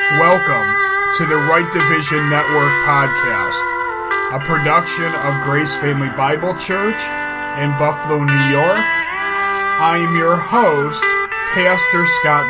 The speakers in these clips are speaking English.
Welcome to the Right Division Network podcast, a production of Grace Family Bible Church in Buffalo, New York. I am your host, Pastor Scott.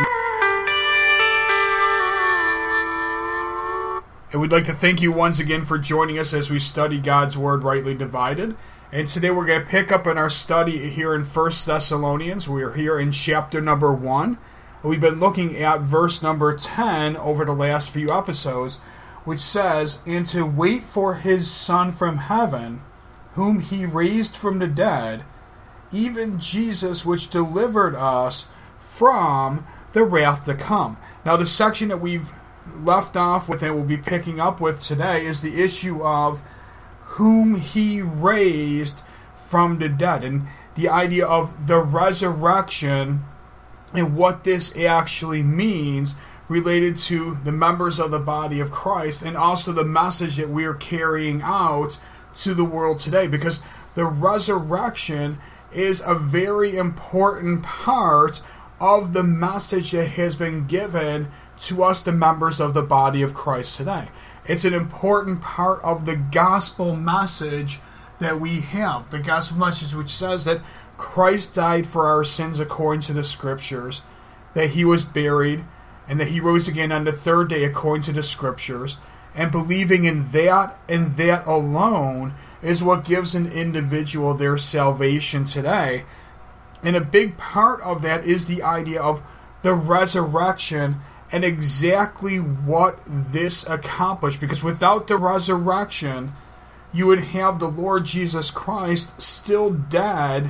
And we'd like to thank you once again for joining us as we study God's Word rightly divided. And today we're going to pick up in our study here in 1 Thessalonians. We are here in chapter number 1. We've been looking at verse number 10 over the last few episodes, which says, "And to wait for his Son from heaven, whom he raised from the dead, even Jesus, which delivered us from the wrath to come." Now, the section that we've left off with and we'll be picking up with today is the issue of whom he raised from the dead, and the idea of the resurrection and what this actually means related to the members of the body of Christ and also the message that we are carrying out to the world today, because the resurrection is a very important part of the message that has been given to us, the members of the body of Christ today. It's an important part of the gospel message that we have. The gospel message which says that Christ died for our sins according to the Scriptures, that he was buried, and that he rose again on the third day according to the Scriptures. And believing in that and that alone is what gives an individual their salvation today. And a big part of that is the idea of the resurrection and exactly what this accomplished. Because without the resurrection, you would have the Lord Jesus Christ still dead,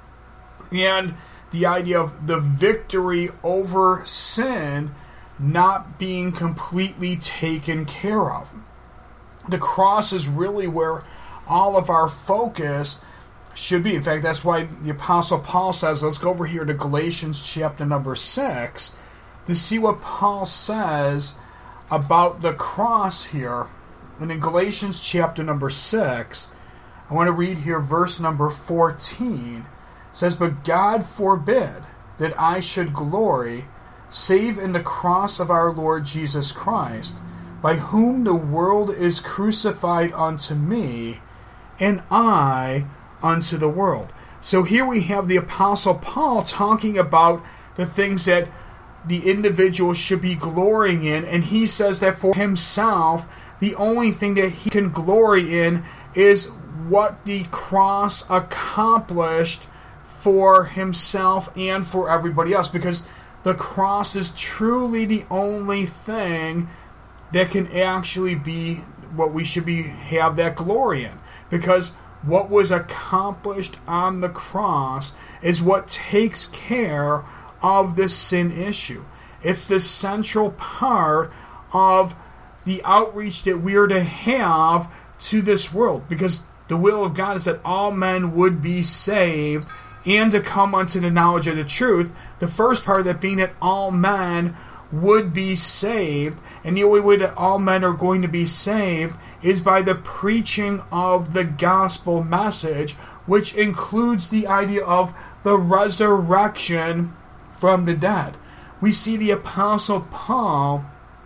and the idea of the victory over sin not being completely taken care of. The cross is really where all of our focus should be. In fact, that's why the Apostle Paul says, let's go over here to Galatians chapter number 6 to see what Paul says about the cross here. And in Galatians chapter number 6, I want to read here verse number 14. It says, "But God forbid that I should glory, save in the cross of our Lord Jesus Christ, by whom the world is crucified unto me, and I unto the world." So here we have the Apostle Paul talking about the things that the individual should be glorying in, and he says that for himself, the only thing that he can glory in is what the cross accomplished for himself and for everybody else, because the cross is truly the only thing that can actually be what we should be have that glory in, because what was accomplished on the cross is what takes care of the sin issue. It's the central part of the outreach that we are to have to this world, because the will of God is that all men would be saved and to come unto the knowledge of the truth. The first part of that being that all men would be saved, and the only way that all men are going to be saved is by the preaching of the gospel message, which includes the idea of the resurrection from the dead. We see the Apostle Paul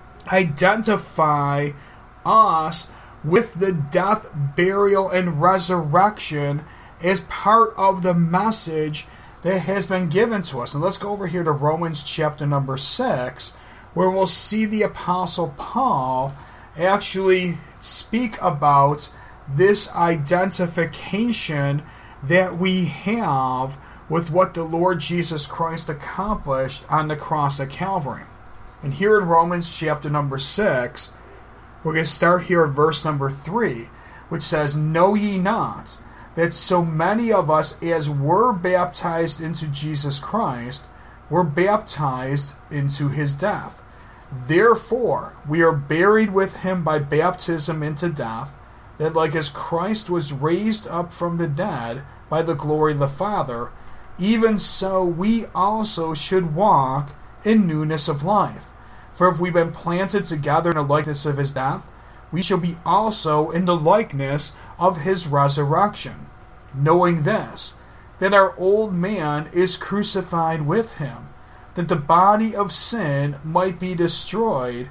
identify us with the death, burial, and resurrection as part of the message that has been given to us. And let's go over here to Romans chapter number 6, where we'll see the Apostle Paul actually speak about this identification that we have with what the Lord Jesus Christ accomplished on the cross at Calvary. And here in Romans chapter number 6, we're going to start here at verse number 3, which says, "Know ye not that so many of us as were baptized into Jesus Christ were baptized into his death? Therefore we are buried with him by baptism into death, that like as Christ was raised up from the dead by the glory of the Father, even so we also should walk in newness of life. For if we've been planted together in the likeness of his death, we shall be also in the likeness of his resurrection. Knowing this, that our old man is crucified with him, that the body of sin might be destroyed,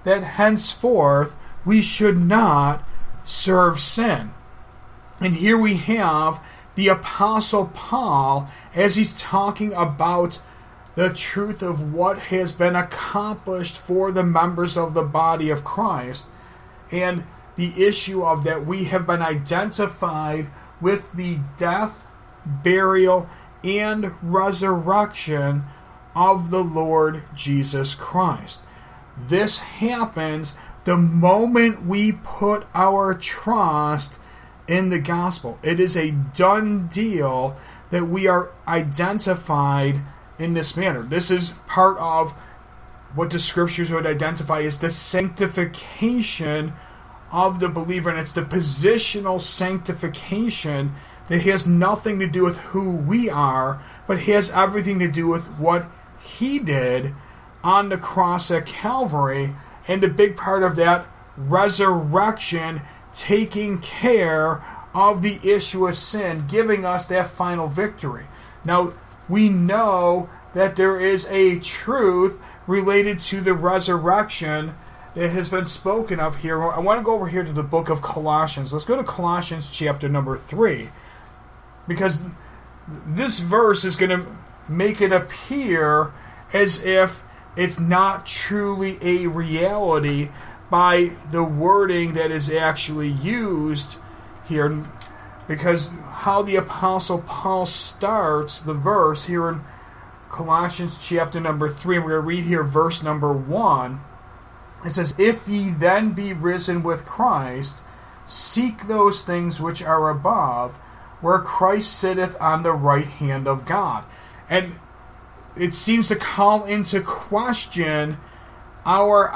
that henceforth we should not serve sin. And here we have the Apostle Paul as he's talking about the truth of what has been accomplished for the members of the body of Christ, and the issue of that we have been identified with the death, burial, and resurrection of the Lord Jesus Christ. This happens the moment we put our trust in the gospel. It is a done deal that we are identified in this manner. This is part of what the scriptures would identify as the sanctification of the believer, and it's the positional sanctification that has nothing to do with who we are, but has everything to do with what he did on the cross at Calvary, and a big part of that resurrection taking care of the issue of sin, giving us that final victory. Now, we know that there is a truth related to the resurrection that has been spoken of here. I want to go over here to the book of Colossians. Let's go to Colossians chapter number 3, because this verse is going to make it appear as if it's not truly a reality by the wording that is actually used here, because how the Apostle Paul starts the verse here in Colossians chapter number 3, and we're going to read here verse number 1. It says, "If ye then be risen with Christ, seek those things which are above, where Christ sitteth on the right hand of God." And it seems to call into question our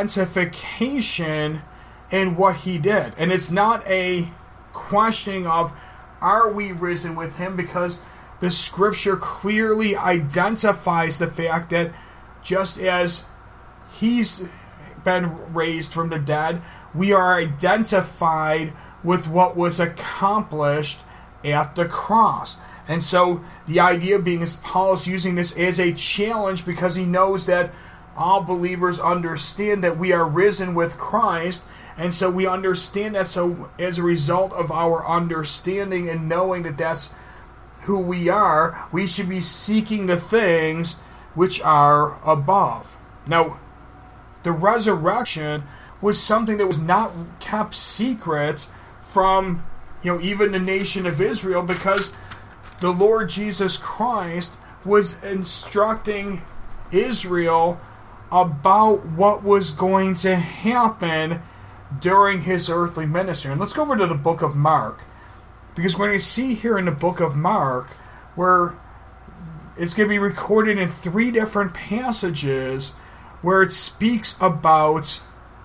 identification in what he did. And it's not a questioning of, are we risen with him? Because the scripture clearly identifies the fact that just as he's been raised from the dead, we are identified with what was accomplished at the cross. And so the idea being is Paul is using this as a challenge, because he knows that all believers understand that we are risen with Christ, and so we understand that. So as a result of our understanding and knowing that that's who we are, we should be seeking the things which are above. Now, the resurrection was something that was not kept secret from, even the nation of Israel, because the Lord Jesus Christ was instructing Israel about what was going to happen during his earthly ministry. And let's go over to the book of Mark, because we're going to see here in the book of Mark where it's going to be recorded in 3 different passages where it speaks about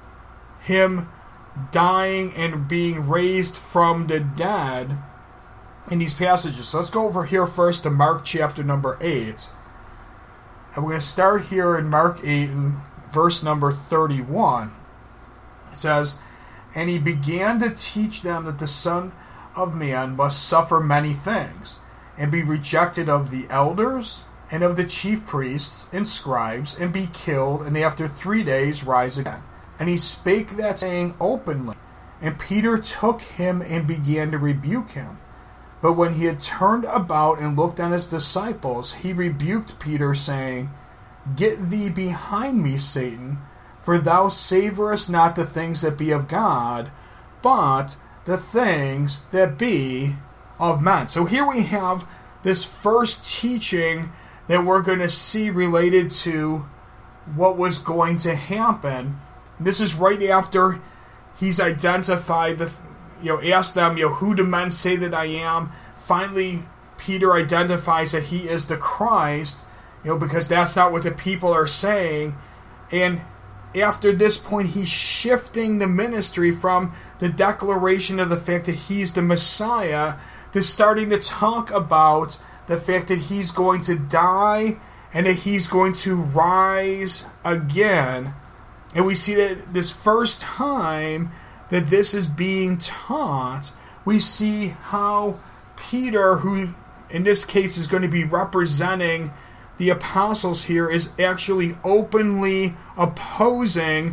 him dying and being raised from the dead in these passages. So let's go over here first to Mark chapter number 8. And we're going to start here in Mark 8 and verse number 31. It says, "And he began to teach them that the Son of Man must suffer many things, and be rejected of the elders, and of the chief priests and scribes, and be killed, and after 3 days rise again. And he spake that saying openly. And Peter took him and began to rebuke him. But when he had turned about and looked on his disciples, he rebuked Peter, saying, Get thee behind me, Satan, for thou savorest not the things that be of God, but the things that be of men." So here we have this first teaching that we're going to see related to what was going to happen. This is right after he's identified asked them, who do men say that I am? Finally, Peter identifies that he is the Christ, because that's not what the people are saying. And after this point, he's shifting the ministry from the declaration of the fact that he's the Messiah to starting to talk about the fact that he's going to die and that he's going to rise again. And we see that this first time that this is being taught, we see how Peter, who in this case is going to be representing the apostles here, is actually openly opposing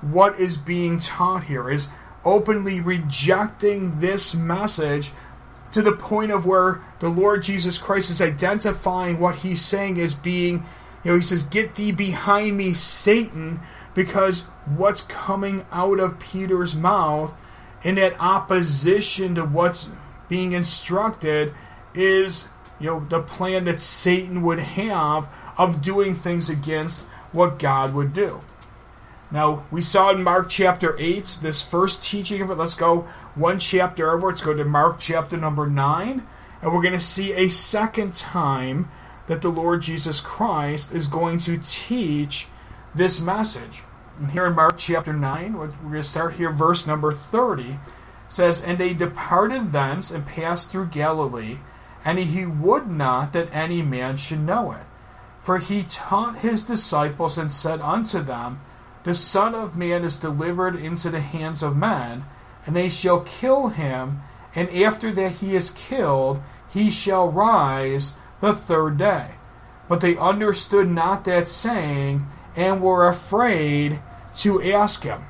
what is being taught here, is openly rejecting this message to the point of where the Lord Jesus Christ is identifying what he's saying as being, he says, "Get thee behind me, Satan," because what's coming out of Peter's mouth in that opposition to what's being instructed is, the plan that Satan would have of doing things against what God would do. Now, we saw in Mark chapter 8, this first teaching of it. Let's go one chapter over. Let's go to Mark chapter number 9. And we're going to see a second time that the Lord Jesus Christ is going to teach this message. And here in Mark chapter 9, we're going to start here, verse number 30. It says, "And they departed thence and passed through Galilee, and he would not that any man should know it. For he taught his disciples and said unto them, The Son of Man is delivered into the hands of men, and they shall kill him, and after that he is killed, he shall rise the third day. But they understood not that saying, and were afraid to ask him."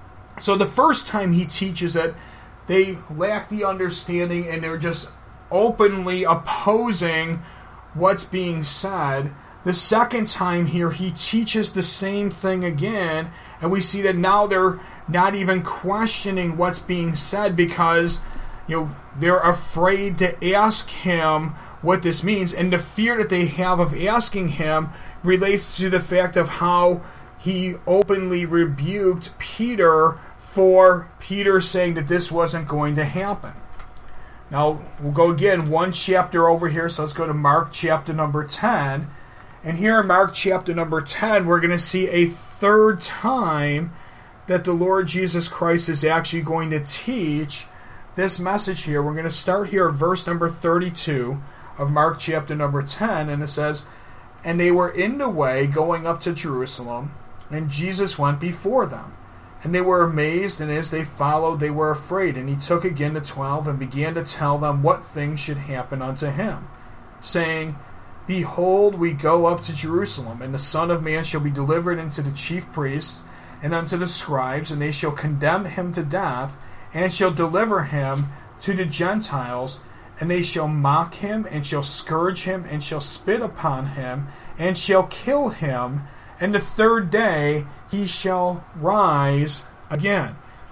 So the first time he teaches it, they lack the understanding, and they're just openly opposing what's being said. The second time here, he teaches the same thing again, and we see that now they're not even questioning what's being said because, they're afraid to ask him what this means, and the fear that they have of asking him relates to the fact of how he openly rebuked Peter for Peter saying that this wasn't going to happen. Now, we'll go again one chapter over here, so let's go to Mark chapter number 10. And here in Mark chapter number 10, we're going to see a third time that the Lord Jesus Christ is actually going to teach this message here. We're going to start here at verse number 32 of Mark chapter number 10, and it says, "And they were in the way going up to Jerusalem, and Jesus went before them. And they were amazed, and as they followed, they were afraid. And he took again the 12, and began to tell them what things should happen unto him, saying, Behold, we go up to Jerusalem, and the Son of Man shall be delivered into the chief priests and unto the scribes, and they shall condemn him to death, and shall deliver him to the Gentiles, and they shall mock him, and shall scourge him, and shall spit upon him, and shall kill him, and the third day he shall rise again."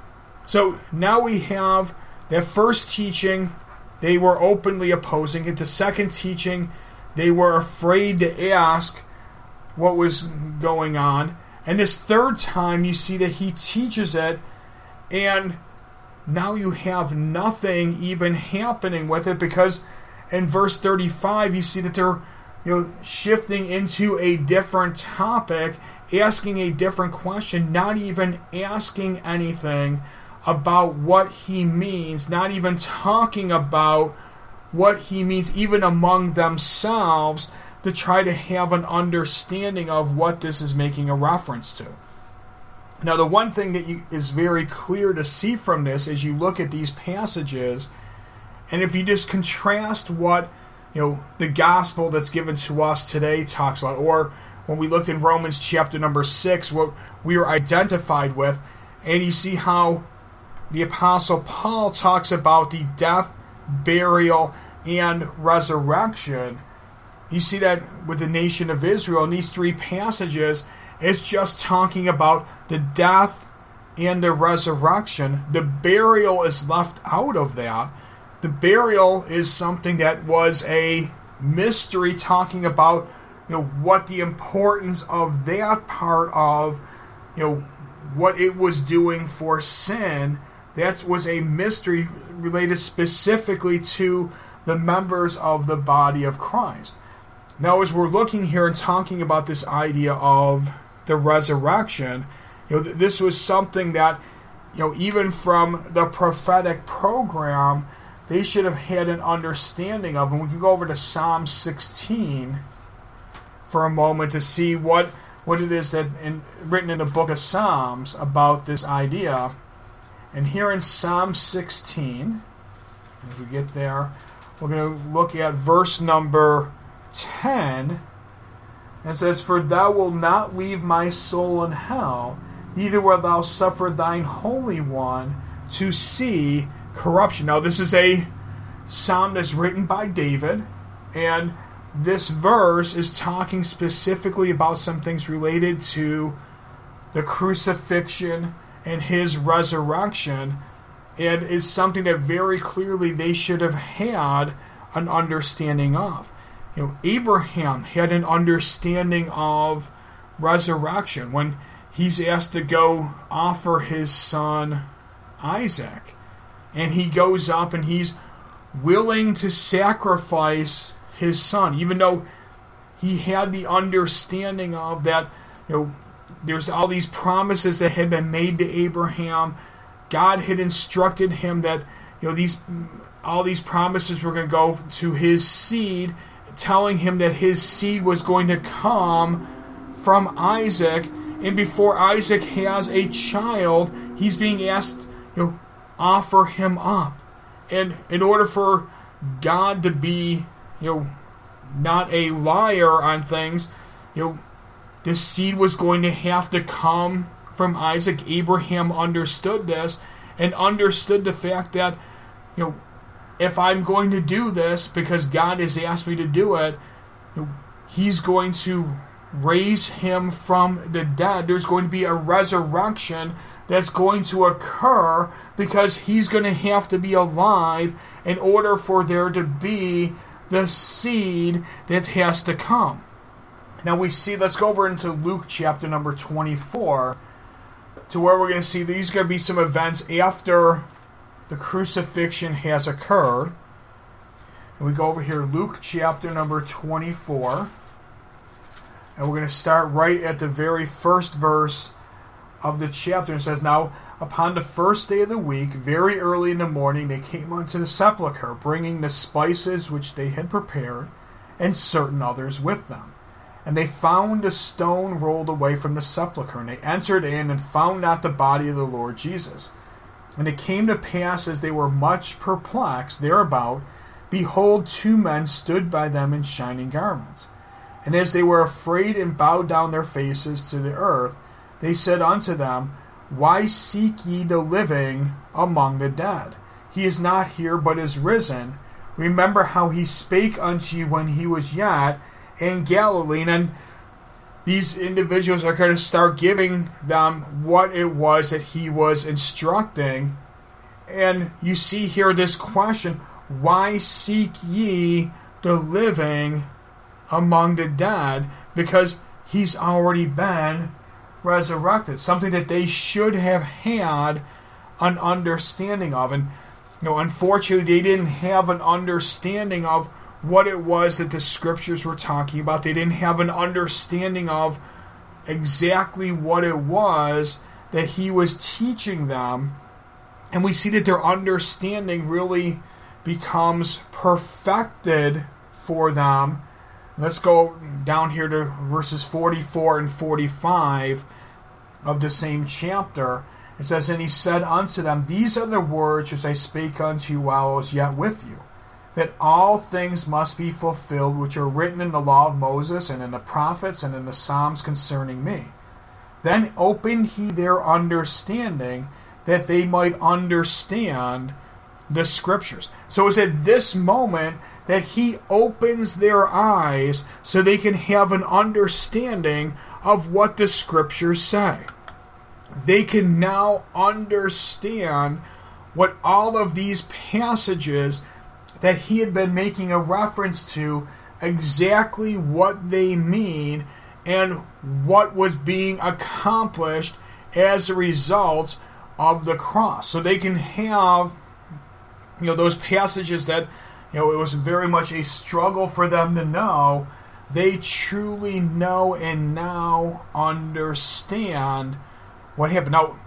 So now we have that first teaching, they were openly opposing it. The second teaching, they were afraid to ask what was going on. And this third time, you see that he teaches it, and now you have nothing even happening with it, because in verse 35, you see that they're shifting into a different topic, asking a different question, not even asking anything about what he means, not even talking about what he means, even among themselves, to try to have an understanding of what this is making a reference to. Now, the one thing that is very clear to see from this as you look at these passages, and if you just contrast what the gospel that's given to us today talks about, or when we looked in Romans chapter number 6, what we are identified with, and you see how the Apostle Paul talks about the death, burial, and resurrection. You see that with the nation of Israel in these three passages, it's just talking about the death and the resurrection. The burial is left out of that. The burial is something that was a mystery, talking about what the importance of that part of what it was doing for sin. That was a mystery related specifically to the members of the body of Christ. Now, as we're looking here and talking about this idea of the resurrection, this was something that even from the prophetic program, they should have had an understanding of. And we can go over to Psalm 16 for a moment to see what it is that written in the book of Psalms about this idea. And here in Psalm 16, as we get there, we're going to look at verse number 10. And it says, "For thou wilt not leave my soul in hell, neither wilt thou suffer thine Holy One to see corruption. Now, this is a psalm that's written by David, and this verse is talking specifically about some things related to the crucifixion and his resurrection, and is something that very clearly they should have had an understanding of. Abraham had an understanding of resurrection when he's asked to go offer his son Isaac, and he goes up and he's willing to sacrifice his son, even though he had the understanding of that, there's all these promises that had been made to Abraham. God had instructed him that all these promises were going to go to his seed, telling him that his seed was going to come from Isaac, and before Isaac has a child, he's being asked, offer him up. And in order for God to be, not a liar on things, the seed was going to have to come from Isaac. Abraham understood this and understood the fact that, if I'm going to do this because God has asked me to do it, he's going to raise him from the dead. There's going to be a resurrection that's going to occur because he's going to have to be alive in order for there to be the seed that has to come. Now we see, let's go over into Luke chapter number 24, to where we're going to see these are going to be some events after the crucifixion has occurred. And we go over here, Luke chapter number 24, and we're going to start right at the very first verse of the chapter. It says, Now, upon the first day of the week, very early in the morning, they came unto the sepulchre, bringing the spices which they had prepared, and certain others with them. And they found a stone rolled away from the sepulchre, and they entered in and found not the body of the Lord Jesus. And it came to pass, as they were much perplexed thereabout, behold, two men stood by them in shining garments. And as they were afraid and bowed down their faces to the earth, they said unto them, Why seek ye the living among the dead? He is not here, but is risen. Remember how he spake unto you when he was yet in Galilee. And these individuals are going to start giving them what it was that he was instructing. And you see here this question, why seek ye the living among the dead? Because he's already been resurrected, something that they should have had an understanding of. And unfortunately, they didn't have an understanding of what it was that the scriptures were talking about. They didn't have an understanding of exactly what it was that he was teaching them. And we see that their understanding really becomes perfected for them. Let's go down here to verses 44 and 45 of the same chapter. It says, And he said unto them, These are the words which I spake unto you while I was yet with you, that all things must be fulfilled which are written in the law of Moses and in the prophets and in the Psalms concerning me. Then opened he their understanding, that they might understand the scriptures. So it's at this moment that he opens their eyes so they can have an understanding of what the scriptures say. They can now understand what all of these passages that he had been making a reference to, exactly what they mean and what was being accomplished as a result of the cross. So they can have, those passages that, it was very much a struggle for them to know. They truly know and now understand what happened. Now,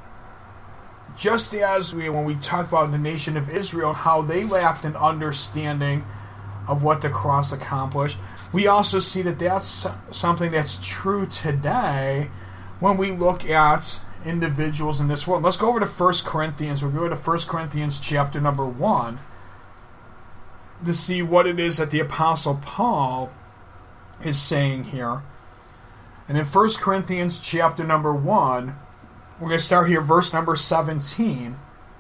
just as when we talk about the nation of Israel, how they lacked an understanding of what the cross accomplished, we also see that that's something that's true today when we look at individuals in this world. Let's go over to 1 Corinthians. We'll go to 1 Corinthians chapter number 1 to see what it is that the Apostle Paul is saying here. And in 1 Corinthians chapter number 1, we're going to start here, verse number 17.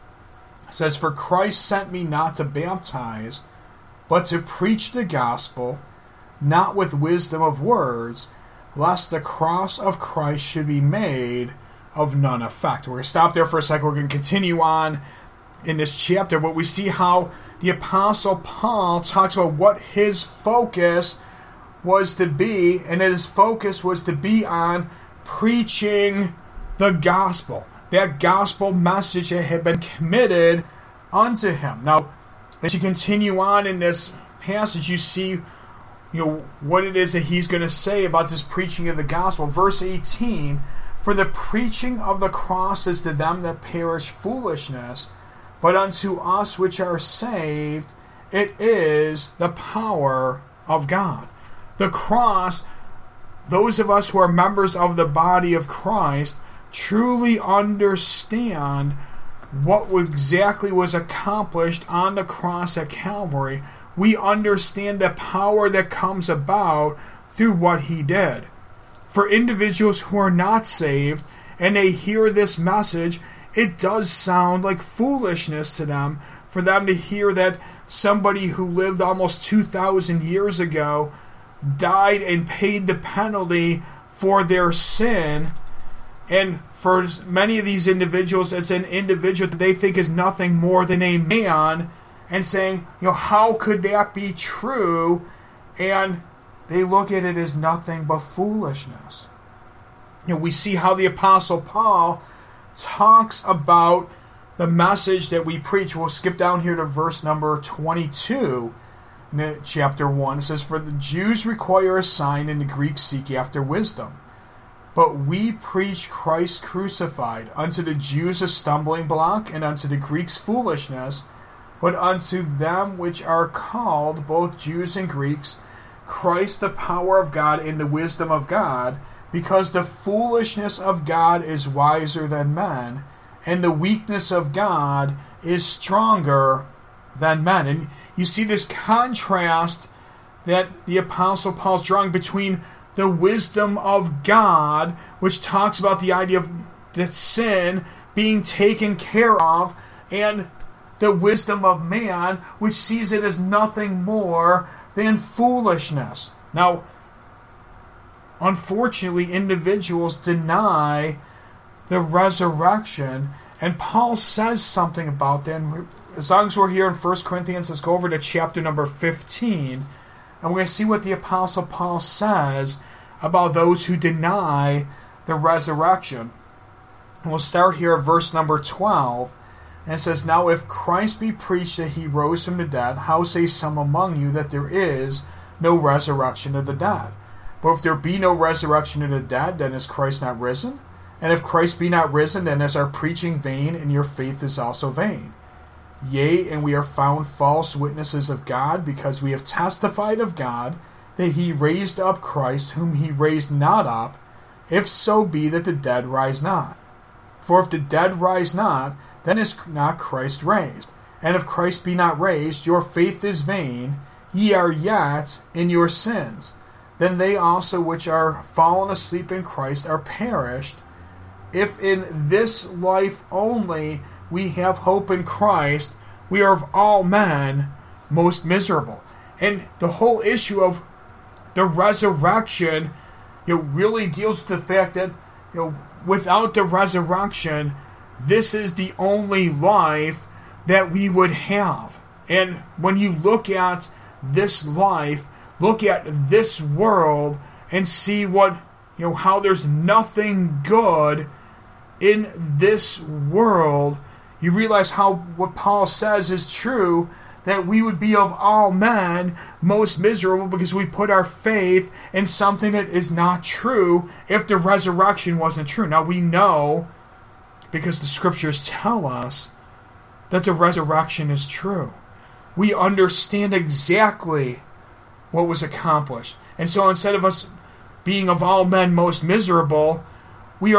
It says, "For Christ sent me not to baptize, but to preach the gospel, not with wisdom of words, lest the cross of Christ should be made of none effect." We're going to stop there for a second. We're going to continue on in this chapter, but we see how the Apostle Paul talks about what his focus was to be, and that his focus was to be on preaching the gospel, that gospel message that had been committed unto him. Now, as you continue on in this passage, you see what it is that he's going to say about this preaching of the gospel. Verse 18, "For the preaching of the cross is to them that perish foolishness, but unto us which are saved it is the power of God." The cross, those of us who are members of the body of Christ truly understand what exactly was accomplished on the cross at Calvary. We understand the power that comes about through what he did. For individuals who are not saved and they hear this message, it does sound like foolishness to them, for them to hear that somebody who lived almost 2,000 years ago died and paid the penalty for their sin. And for many of these individuals, it's an individual that they think is nothing more than a man, and saying, how could that be true? And they look at it as nothing but foolishness. We see how the Apostle Paul talks about the message that we preach. We'll skip down here to verse number 22 in chapter 1. It says, "For the Jews require a sign, and the Greeks seek after wisdom. But we preach Christ crucified, unto the Jews a stumbling block, and unto the Greeks foolishness. But unto them which are called, both Jews and Greeks, Christ the power of God and the wisdom of God, because the foolishness of God is wiser than men, and the weakness of God is stronger than men." And you see this contrast that the Apostle Paul's drawing between the wisdom of God, which talks about the idea of the sin being taken care of, and the wisdom of man, which sees it as nothing more than foolishness. Now, unfortunately, individuals deny the resurrection, and Paul says something about that. And as long as we're here in 1 Corinthians, let's go over to chapter number 15, and we're going to see what the Apostle Paul says about those who deny the resurrection. And we'll start here at verse number 12. And it says, "Now if Christ be preached that he rose from the dead, how say some among you that there is no resurrection of the dead? But if there be no resurrection of the dead, then is Christ not risen? And if Christ be not risen, then is our preaching vain, and your faith is also vain. Yea, and we are found false witnesses of God, because we have testified of God that he raised up Christ, whom he raised not up, if so be that the dead rise not. For if the dead rise not, then is not Christ raised. And if Christ be not raised, your faith is vain, ye are yet in your sins. Then they also which are fallen asleep in Christ are perished. If in this life only we have hope in Christ, we are of all men most miserable." And the whole issue of the resurrection, really deals with the fact that, without the resurrection, this is the only life that we would have. And when you look at this life, look at this world, and see what, how there's nothing good in this world, you realize how what Paul says is true, that we would be of all men most miserable because we put our faith in something that is not true if the resurrection wasn't true. Now we know, because the scriptures tell us, that the resurrection is true. We understand exactly what was accomplished. And so instead of us being of all men most miserable, we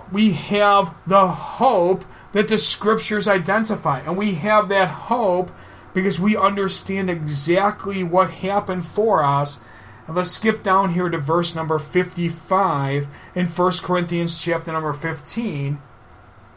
have the hope that the scriptures identify. And we have that hope because we understand exactly what happened for us. And let's skip down here to verse number 55 in 1 Corinthians chapter number 15.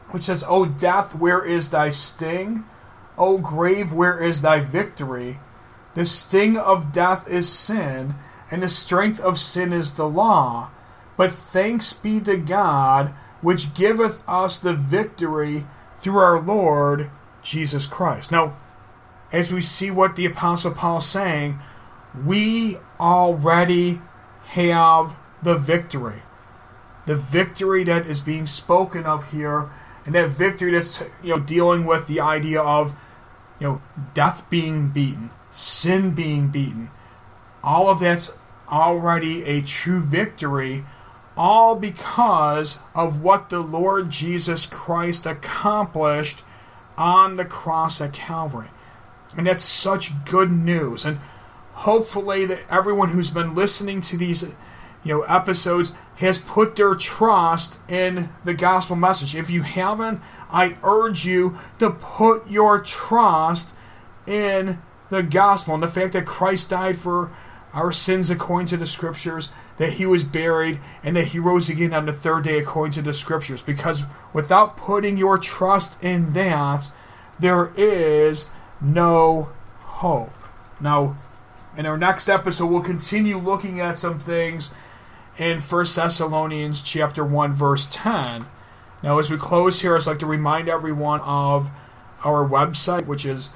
which says, O death, where is thy sting? O grave, where is thy victory? The sting of death is sin, and the strength of sin is the law. But thanks be to God, which giveth us the victory through our Lord Jesus Christ. Now, as we see what the Apostle Paul is saying, we already have the victory. The victory that is being spoken of here, and that victory that's dealing with the idea of death being beaten, sin being beaten. All of that's already a true victory, all because of what the Lord Jesus Christ accomplished on the cross at Calvary. And that's such good news. And hopefully that everyone who's been listening to these episodes has put their trust in the gospel message. If you haven't, I urge you to put your trust in the gospel and the fact that Christ died for our sins according to the scriptures, that he was buried, and that he rose again on the third day according to the scriptures. Because without putting your trust in that, there is no hope. Now, in our next episode, we'll continue looking at some things in 1 Thessalonians chapter 1, verse 10. Now, as we close here, I'd like to remind everyone of our website, which is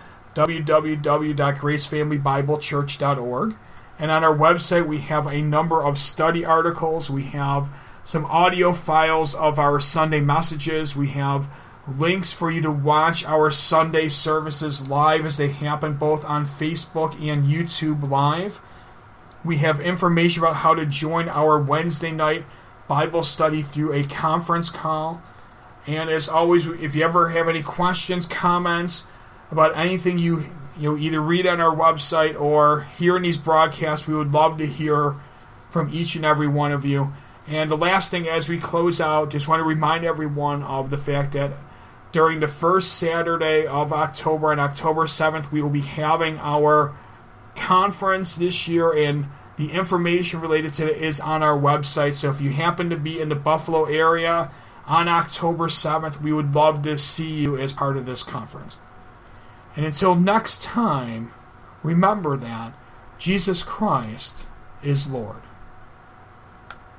www.gracefamilybiblechurch.org. And on our website, we have a number of study articles. We have some audio files of our Sunday messages. We have links for you to watch our Sunday services live as they happen both on Facebook and YouTube Live. We have information about how to join our Wednesday night Bible study through a conference call. And as always, if you ever have any questions, comments about anything you either read on our website or hear in these broadcasts, we would love to hear from each and every one of you. And the last thing as we close out, just want to remind everyone of the fact that during the first Saturday of October, on October 7th, we will be having our conference this year, and the information related to it is on our website. So if you happen to be in the Buffalo area on October 7th, we would love to see you as part of this conference. And until next time, remember that Jesus Christ is Lord.